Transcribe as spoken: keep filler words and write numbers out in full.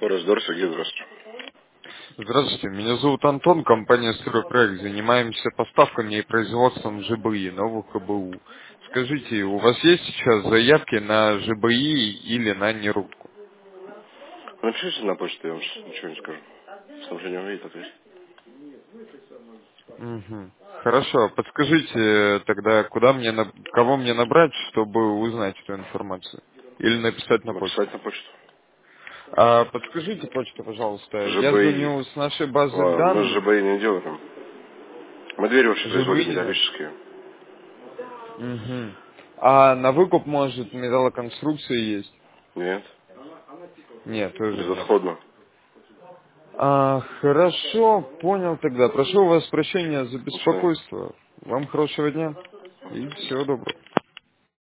Форес-Дор, Сергей, здравствуйте. Здравствуйте, меня зовут Антон, компания «Стройпроект». Занимаемся поставками и производством ЖБИ, новых КБУ. Скажите, у вас есть сейчас заявки на ЖБИ или на нерубку? Напишите на почту, я вам сейчас ничего не скажу. Снабжение увидит, ответит. Угу. Хорошо, подскажите тогда, куда мне, на- кого мне набрать, чтобы узнать эту информацию? Или написать на почту? Написать на почту. А подскажите почту, пожалуйста. Я ЖБИ. звоню с нашей базы Ладно, мы данных. ЖБИ не делаем. Мы двери вообще производим ЖБИ нет. металлические. Угу. А на выкуп, может, металлоконструкции есть? Нет, Нет, тоже нет. безотходно. А, хорошо, понял тогда. Прошу у вас прощения за Ничего. беспокойство. Вам хорошего дня и всего доброго.